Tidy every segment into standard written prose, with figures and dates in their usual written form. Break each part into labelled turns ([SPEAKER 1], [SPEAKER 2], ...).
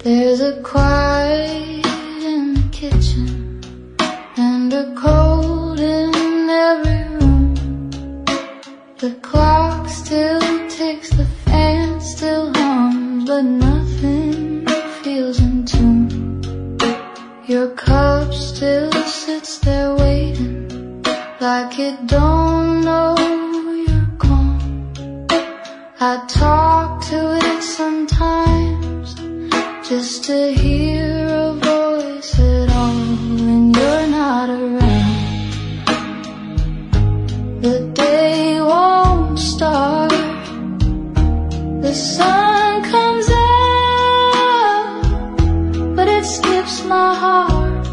[SPEAKER 1] There's a quiet in the kitchen and a cold in every room. The clock still ticks, the fan still hums, but nothing feels in tune. Your cup still sits there waiting, like it don't know you're gone. I talk to it sometimes, just to hear a voice at all when you're not around. The day won't start, the sun comes out, but it skips my heart.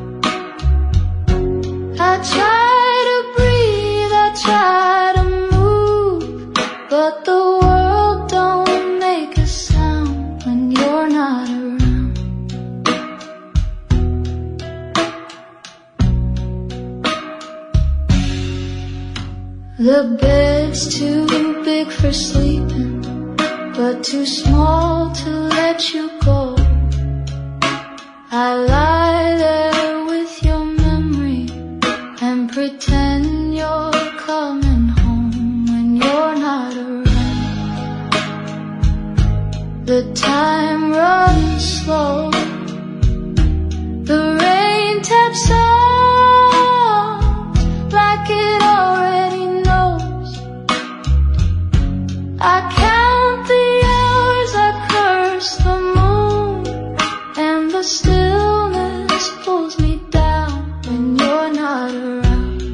[SPEAKER 1] I try to breathe, I try to move, but the world don't make a sound when you're not around. The bed's too big for sleeping, but too small to let you go. I lie there with your memory and pretend you're coming home when you're not around. The time runs slow, the rain taps on like it already knows. I count the hours, I curse the moon, and the stillness pulls me down when you're not around.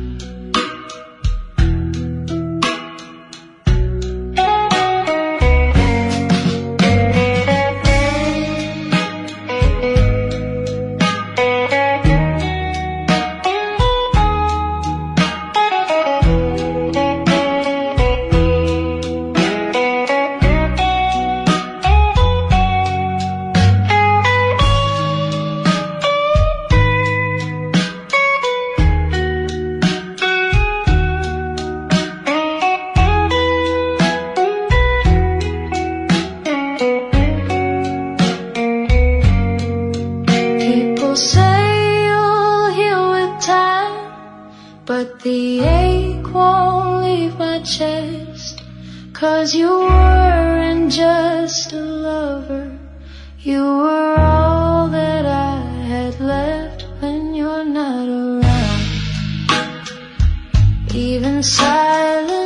[SPEAKER 1] But the ache won't leave my chest, 'cause you weren't just a lover, you were all that I had left when you're not around. Even silence